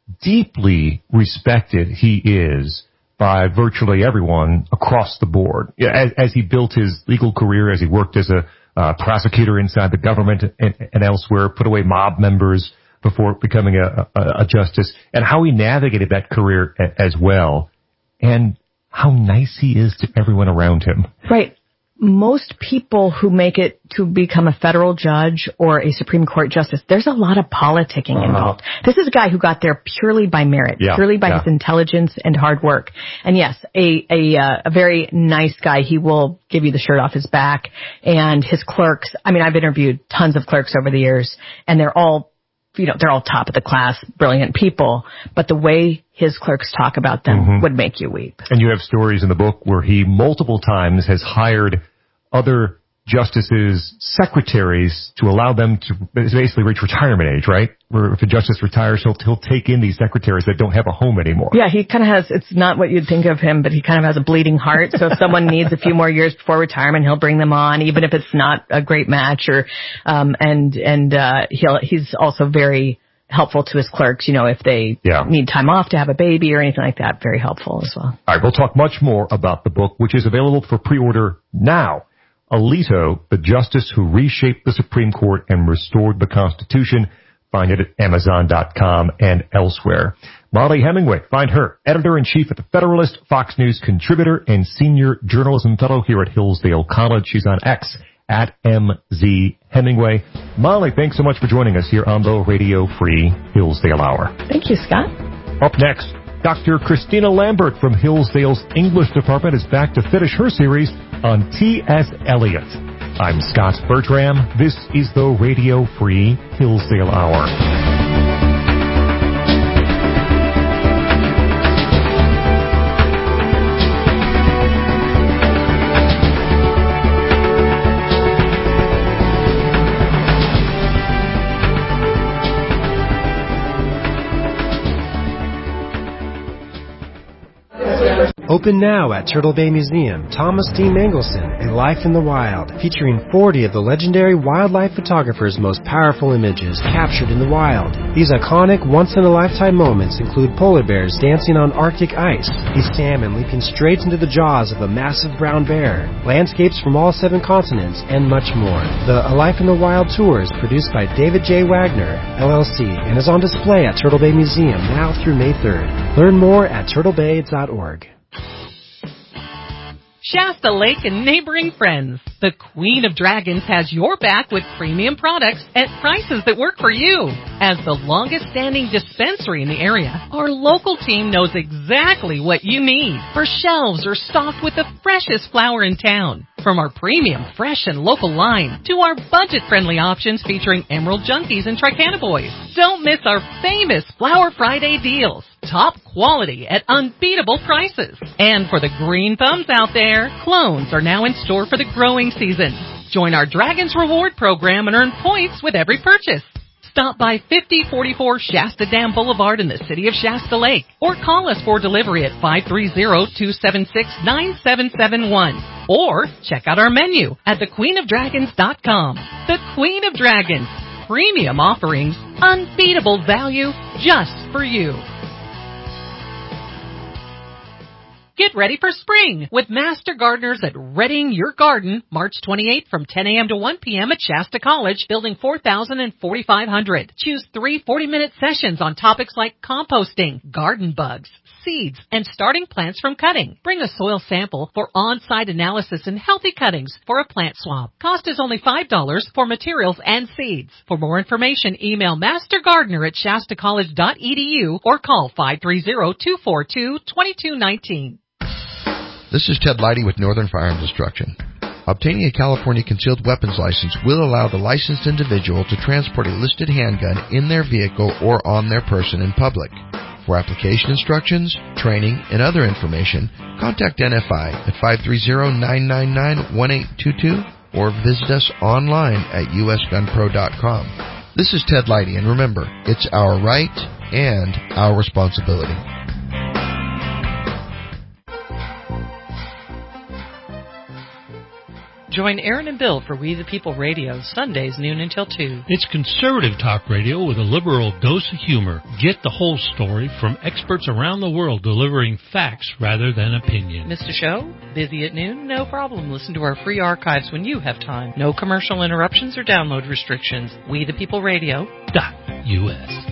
deeply respected he is by virtually everyone across the board. Yeah, as, as he built his legal career, as he worked as a Uh, prosecutor inside the government and, and elsewhere, put away mob members before becoming a, a, a justice, and how he navigated that career a, as well, and how nice he is to everyone around him. Right. Most people who make it to become a federal judge or a Supreme Court justice, there's a lot of politicking uh-huh. involved. This is a guy who got there purely by merit, yeah, purely by yeah. his intelligence and hard work. And yes, a a, uh, a very nice guy. He will give you the shirt off his back. And his clerks, I mean, I've interviewed tons of clerks over the years, and they're all, you know, they're all top of the class, brilliant people. But the way his clerks talk about them mm-hmm. would make you weep. And you have stories in the book where he multiple times has hired other justices' secretaries to allow them to basically reach retirement age, right? Where if a justice retires, he'll, he'll take in these secretaries that don't have a home anymore. Yeah, he kind of has, it's not what you'd think of him, but he kind of has a bleeding heart. So if someone needs a few more years before retirement, he'll bring them on, even if it's not a great match. Or um, and and uh, he'll he's also very helpful to his clerks, you know, if they yeah. need time off to have a baby or anything like that. Very helpful as well. All right, we'll talk much more about the book, which is available for pre-order now. Alito, the justice who reshaped the Supreme Court and restored the Constitution. Find it at Amazon dot com and elsewhere. Mollie Hemingway, find her, editor-in-chief at The Federalist, Fox News contributor, and senior journalism fellow here at Hillsdale College. She's on X at M Z Hemingway. Mollie, thanks so much for joining us here on the Radio Free Hillsdale Hour. Thank you, Scott. Up next, Doctor Christina Lambert from Hillsdale's English Department is back to finish her series on T S Eliot. I'm Scott Bertram. This is the Radio Free Hillsdale Hour. Open now at Turtle Bay Museum, Thomas D. Mangelson, A Life in the Wild, featuring forty of the legendary wildlife photographer's most powerful images captured in the wild. These iconic, once-in-a-lifetime moments include polar bears dancing on Arctic ice, a salmon leaping straight into the jaws of a massive brown bear, landscapes from all seven continents, and much more. The A Life in the Wild tour is produced by David J. Wagner, L L C, and is on display at Turtle Bay Museum now through May third. Learn more at turtle bay dot org. Shasta Lake and neighboring friends. The Queen of Dragons has your back with premium products at prices that work for you. As the longest standing dispensary in the area, our local team knows exactly what you need. Our shelves are stocked with the freshest flower in town. From our premium, fresh, and local line to our budget-friendly options featuring Emerald Junkies and Tricana Boys. Don't miss our famous Flower Friday deals. Top quality at unbeatable prices. And for the green thumbs out there, clones are now in store for the growing season. Join our Dragons Reward program and earn points with every purchase. Stop by fifty forty-four Shasta Dam Boulevard in the city of Shasta Lake, or call us for delivery at five three zero, two seven six, nine seven seven one. Or check out our menu at the queen of dragons dot com. The Queen of Dragons. Premium offerings, unbeatable value just for you. Get ready for spring with Master Gardeners at Readying Your Garden, March twenty-eighth from ten a.m. to one p.m. at Shasta College, Building four thousand and forty-five hundred. Choose three forty-minute sessions on topics like composting, garden bugs, seeds, and starting plants from cutting. Bring a soil sample for on-site analysis and healthy cuttings for a plant swap. Cost is only five dollars for materials and seeds. For more information, email mastergardener at shasta college dot e d u or call five three zero, two four two, two two one nine. This is Ted Leidy with Northern Firearms Instruction. Obtaining a California concealed weapons license will allow the licensed individual to transport a listed handgun in their vehicle or on their person in public. For application instructions, training, and other information, contact N F I at five three zero, nine nine nine, one eight two two or visit us online at u s gun pro dot com. This is Ted Leidy, and remember, it's our right and our responsibility. Join Aaron and Bill for We the People Radio, Sundays noon until two. It's conservative talk radio with a liberal dose of humor. Get the whole story from experts around the world delivering facts rather than opinion. Missed a show? Busy at noon? No problem. Listen to our free archives when you have time. No commercial interruptions or download restrictions. We the People Radio dot U S.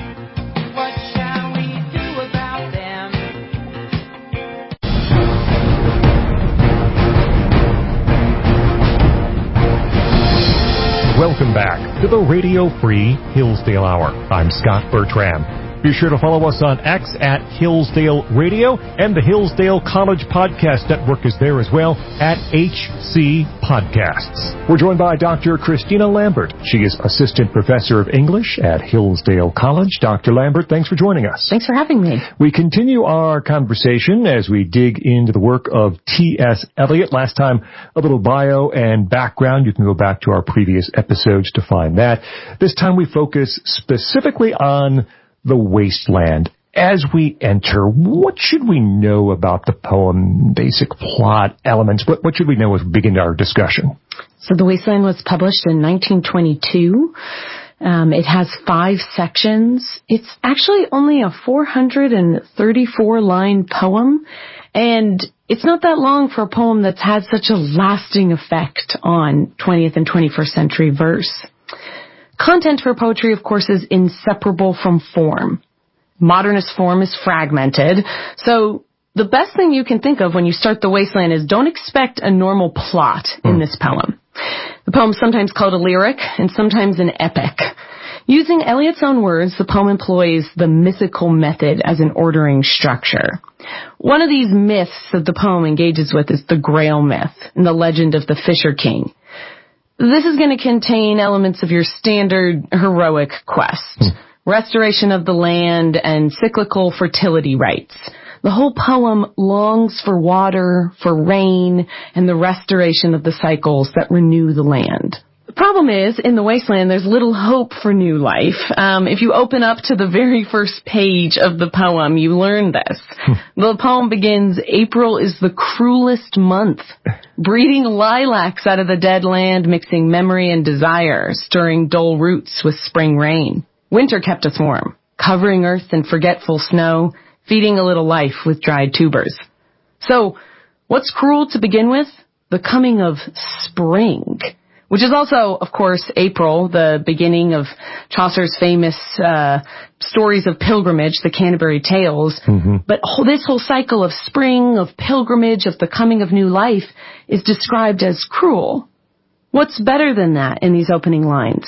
Welcome back to the Radio Free Hillsdale Hour. I'm Scott Bertram. Be sure to follow us on X at Hillsdale Radio, and the Hillsdale College Podcast Network is there as well at H C Podcasts. We're joined by Doctor Christina Lambert. She is Assistant Professor of English at Hillsdale College. Doctor Lambert, thanks for joining us. Thanks for having me. We continue our conversation as we dig into the work of T S. Eliot. Last time, a little bio and background. You can go back to our previous episodes to find that. This time we focus specifically on the wasteland. As we enter, what should we know about the poem, basic plot elements? What, what should we know as we begin our discussion? So The Wasteland was published in nineteen twenty-two. Um, it has five sections. It's actually only a four hundred thirty-four line poem, and it's not that long for a poem that's had such a lasting effect on twentieth and twenty-first century verse. Content for poetry, of course, is inseparable from form. Modernist form is fragmented, so the best thing you can think of when you start The Wasteland is don't expect a normal plot in this poem. The poem is sometimes called a lyric and sometimes an epic. Using Eliot's own words, the poem employs the mythical method as an ordering structure. One of these myths that the poem engages with is the Grail myth and the legend of the Fisher King. This is going to contain elements of your standard heroic quest, restoration of the land, and cyclical fertility rites. The whole poem longs for water, for rain, and the restoration of the cycles that renew the land. The problem is, in The Wasteland, there's little hope for new life. Um, if you open up to the very first page of the poem, you learn this. The poem begins, April is the cruelest month, breeding lilacs out of the dead land, mixing memory and desire, stirring dull roots with spring rain. Winter kept us warm, covering earth in forgetful snow, feeding a little life with dried tubers. So, what's cruel to begin with? The coming of spring, which is also, of course, April, the beginning of Chaucer's famous uh stories of pilgrimage, the Canterbury Tales. Mm-hmm. But this whole cycle of spring, of pilgrimage, of the coming of new life is described as cruel. What's better than that in these opening lines?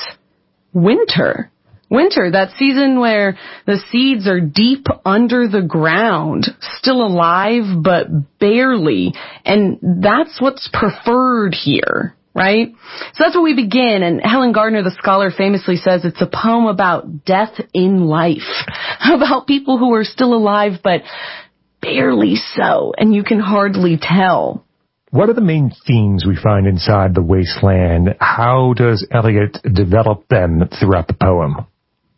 Winter. Winter, that season where the seeds are deep under the ground, still alive, but barely. And that's what's preferred here, right? So that's where we begin. And Helen Gardner, the scholar, famously says it's a poem about death in life, about people who are still alive, but barely so. And you can hardly tell. What are the main themes we find inside The Wasteland? How does Eliot develop them throughout the poem?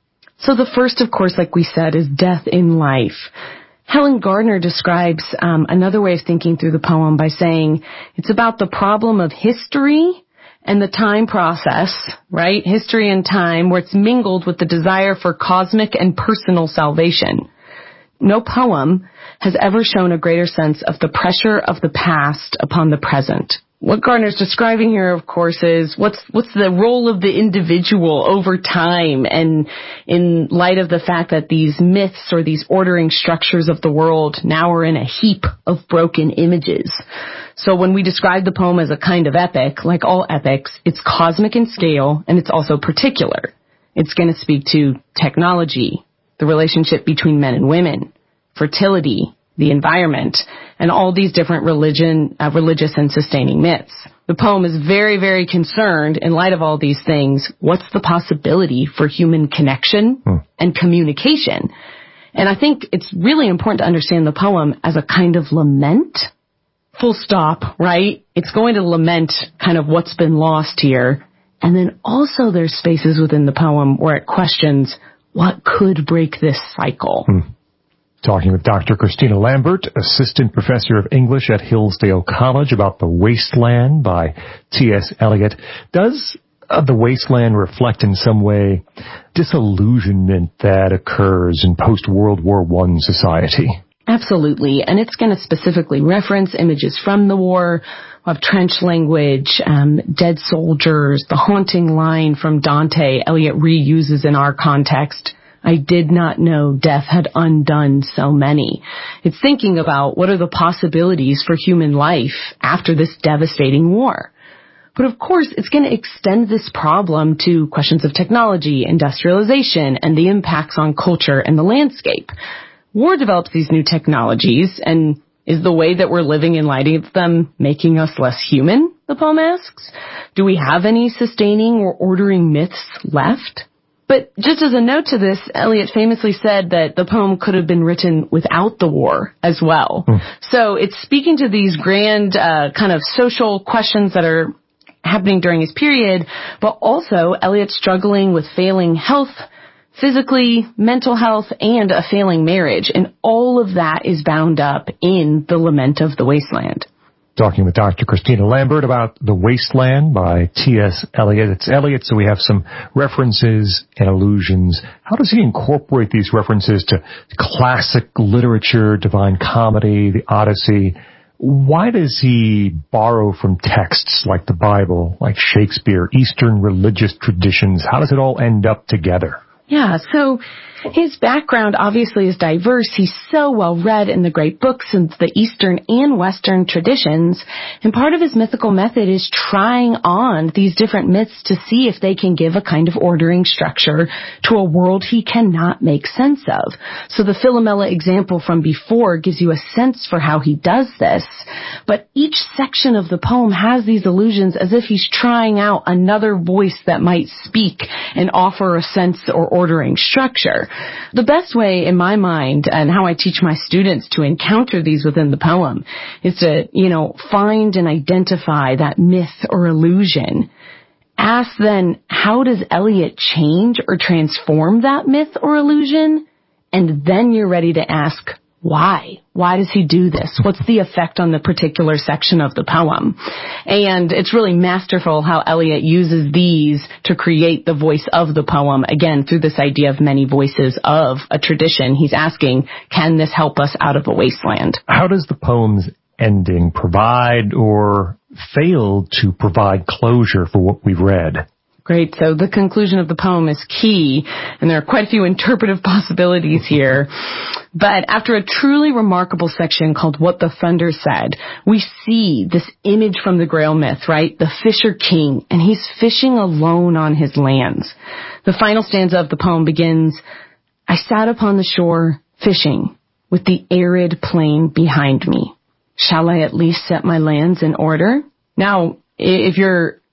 So the first, of course, like we said, is death in life. Helen Gardner describes um, another way of thinking through the poem by saying it's about the problem of history and the time process, right? History and time, where it's mingled with the desire for cosmic and personal salvation. No poem has ever shown a greater sense of the pressure of the past upon the present. What Gardner's describing here, of course, is what's what's the role of the individual over time, and in light of the fact that these myths or these ordering structures of the world now are in a heap of broken images. So when we describe the poem as a kind of epic, like all epics, it's cosmic in scale, and it's also particular. It's going to speak to technology, the relationship between men and women, fertility, the environment, and all these different religion, uh, religious and sustaining myths. The poem is very, very concerned, in light of all these things, what's the possibility for human connection hmm. and communication? And I think it's really important to understand the poem as a kind of lament. Full stop, right? It's going to lament kind of what's been lost here. And then also there's spaces within the poem where it questions what could break this cycle. Hmm. Talking with Doctor Christina Lambert, Assistant Professor of English at Hillsdale College, about The Wasteland by T S. Eliot. Does uh, The Wasteland reflect in some way disillusionment that occurs in post-World War One society? Absolutely. And it's going to specifically reference images from the war, of trench language, um, dead soldiers, the haunting line from Dante Eliot reuses in our context. I did not know death had undone so many. It's thinking about what are the possibilities for human life after this devastating war. But of course, it's going to extend this problem to questions of technology, industrialization, and the impacts on culture and the landscape. War develops these new technologies, and is the way that we're living in light of them making us less human, the poem asks? Do we have any sustaining or ordering myths left? But just as a note to this, Eliot famously said that the poem could have been written without the war as well. Mm. So it's speaking to these grand uh, kind of social questions that are happening during his period, but also Eliot struggling with failing health, physically, mental health, and a failing marriage. And all of that is bound up in The Lament of the Wasteland. Talking with Doctor Christina Lambert about The Wasteland by T S. Eliot. It's Eliot, so we have some references and allusions. How does he incorporate these references to classic literature, Divine Comedy, the Odyssey? Why does he borrow from texts like the Bible, like Shakespeare, Eastern religious traditions? How does it all end up together? Yeah, so his background obviously is diverse. He's so well read in the great books in the Eastern and Western traditions. And part of his mythical method is trying on these different myths to see if they can give a kind of ordering structure to a world he cannot make sense of. So the Philomela example from before gives you a sense for how he does this. But each section of the poem has these allusions as if he's trying out another voice that might speak and offer a sense or ordering structure. The best way, in my mind, and how I teach my students to encounter these within the poem is to, you know, find and identify that myth or illusion. Ask then, how does Eliot change or transform that myth or illusion? And then you're ready to ask, why? Why does he do this? What's the effect on the particular section of the poem? And it's really masterful how Eliot uses these to create the voice of the poem, again, through this idea of many voices of a tradition. He's asking, can this help us out of a wasteland? How does the poem's ending provide or fail to provide closure for what we've read? Great. So the conclusion of the poem is key, and there are quite a few interpretive possibilities here. But after a truly remarkable section called What the Thunder Said, we see this image from the Grail myth, right? The Fisher King, and he's fishing alone on his lands. The final stanza of the poem begins, I sat upon the shore fishing with the arid plain behind me. Shall I at least set my lands in order? Now, if you're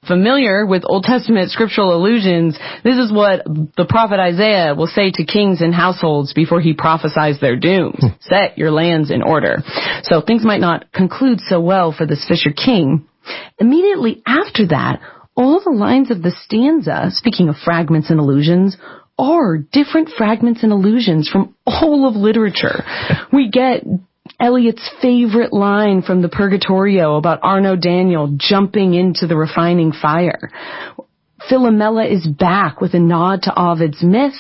familiar with Old Testament scriptural allusions, this is what the prophet Isaiah will say to kings and households before he prophesies their doom. Set your lands in order. So things might not conclude so well for this Fisher king. Immediately after that, all the lines of the stanza, speaking of fragments and allusions, are different fragments and allusions from all of literature. We get Eliot's favorite line from the Purgatorio about Arno Daniel jumping into the refining fire. Philomela is back with a nod to Ovid's myth.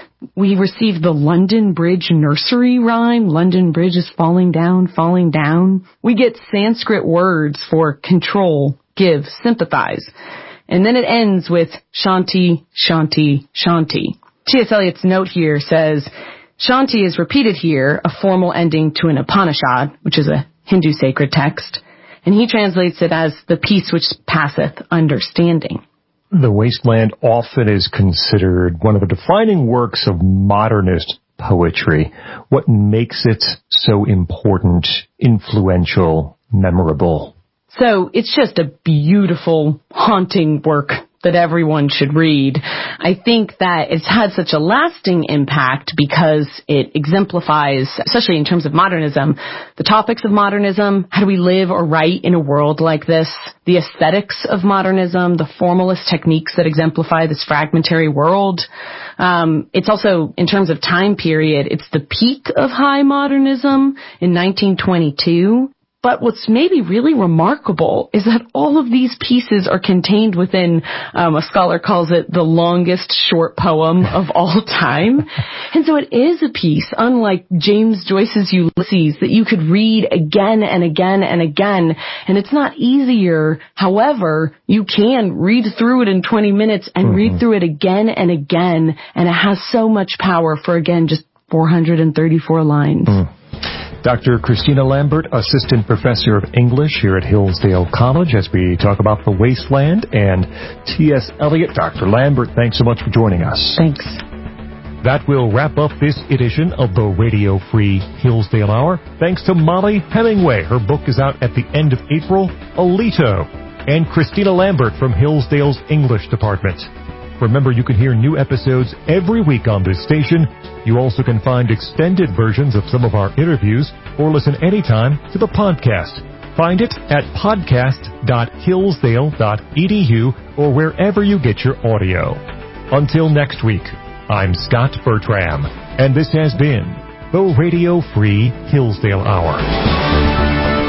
We receive the London Bridge nursery rhyme. London Bridge is falling down, falling down. We get Sanskrit words for control, give, sympathize. And then it ends with Shanti, Shanti, Shanti. T S. Eliot's note here says, Shanti is repeated here, a formal ending to an Upanishad, which is a Hindu sacred text, and he translates it as the peace which passeth understanding. The Wasteland often is considered one of the defining works of modernist poetry. What makes it so important, influential, memorable? So it's just a beautiful, haunting work that everyone should read. I think that it's had such a lasting impact because it exemplifies, especially in terms of modernism, the topics of modernism. How do we live or write in a world like this? The aesthetics of modernism, the formalist techniques that exemplify this fragmentary world. Um, it's also, in terms of time period, it's the peak of high modernism in nineteen twenty-two. But what's maybe really remarkable is that all of these pieces are contained within, um, a scholar calls it the longest short poem of all time. And so it is a piece, unlike James Joyce's Ulysses, that you could read again and again and again. And it's not easier. However, you can read through it in twenty minutes and mm-hmm. read through it again and again. And it has so much power for, again, just four hundred thirty-four lines. Mm. Doctor Christina Lambert, Assistant Professor of English here at Hillsdale College, as we talk about The Wasteland, and T S. Eliot. Doctor Lambert, thanks so much for joining us. Thanks. That will wrap up this edition of the Radio Free Hillsdale Hour. Thanks to Molly Hemingway. Her book is out at the end of April, Alito, and Christina Lambert from Hillsdale's English Department. Remember, you can hear new episodes every week on this station. You also can find extended versions of some of our interviews or listen anytime to the podcast. Find it at podcast dot hillsdale dot e d u or wherever you get your audio. Until next week, I'm Scott Bertram, and this has been the Radio Free Hillsdale Hour.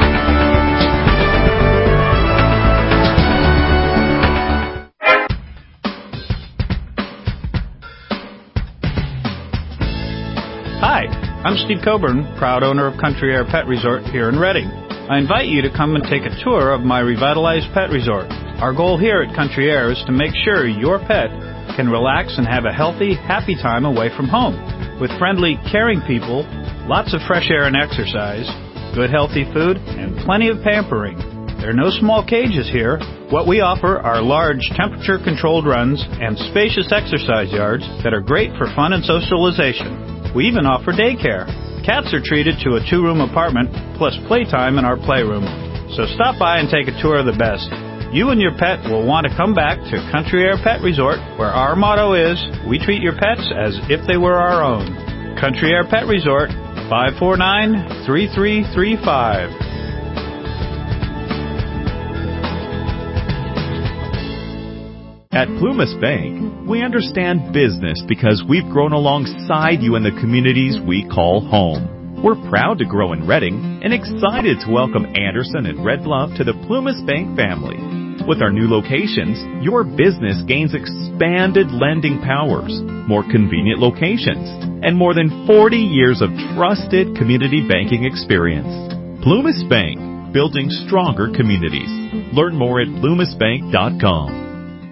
Hi, I'm Steve Coburn, proud owner of Country Air Pet Resort here in Redding. I invite you to come and take a tour of my revitalized pet resort. Our goal here at Country Air is to make sure your pet can relax and have a healthy, happy time away from home. With friendly, caring people, lots of fresh air and exercise, good healthy food, and plenty of pampering. There are no small cages here. What we offer are large temperature-controlled runs and spacious exercise yards that are great for fun and socialization. We even offer daycare. Cats are treated to a two-room apartment plus playtime in our playroom. So stop by and take a tour of the best. You and your pet will want to come back to Country Air Pet Resort, where our motto is, we treat your pets as if they were our own. Country Air Pet Resort, five four nine, three three three five. At Plumas Bank, we understand business because we've grown alongside you in the communities we call home. We're proud to grow in Redding and excited to welcome Anderson and Red Bluff to the Plumas Bank family. With our new locations, your business gains expanded lending powers, more convenient locations, and more than forty years of trusted community banking experience. Plumas Bank, building stronger communities. Learn more at plumas bank dot com.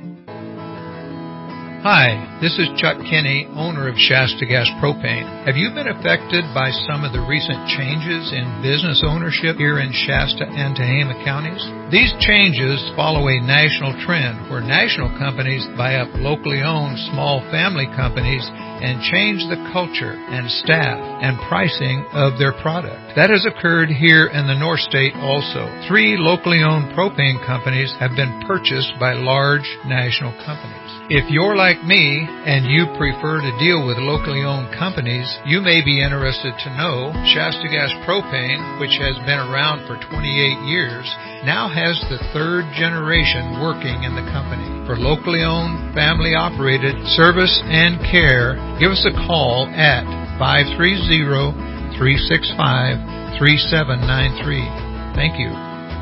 Hi, this is Chuck Kinney, owner of Shasta Gas Propane. Have you been affected by some of the recent changes in business ownership here in Shasta and Tehama counties? These changes follow a national trend where national companies buy up locally owned small family companies and change the culture and staff and pricing of their product. That has occurred here in the North State also. Three locally owned propane companies have been purchased by large national companies. If you're like me and you prefer to deal with locally owned companies, you may be interested to know Shasta Gas Propane, which has been around for twenty-eight years, now has the third generation working in the company. For locally owned, family operated service and care, give us a call at five three zero, three six five, three seven nine three. Thank you.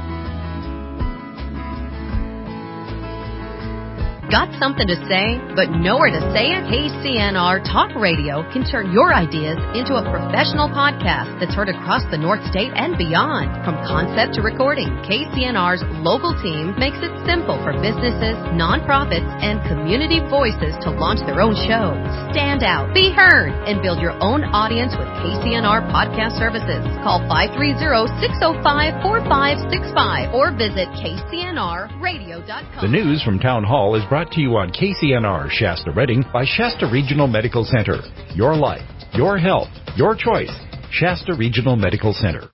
Got something to say, but nowhere to say it? K C N R Talk Radio can turn your ideas into a professional podcast that's heard across the North State and beyond. From concept to recording, K C N R's local team makes it simple for businesses, nonprofits, and community voices to launch their own show. Stand out, be heard, and build your own audience with K C N R Podcast Services. Call five three zero, six zero five, four five six five or visit K C N R radio dot com. The news from Town Hall is brought to you on K C N R Shasta Redding by Shasta Regional Medical Center. Your life, your health, your choice. Shasta Regional Medical Center.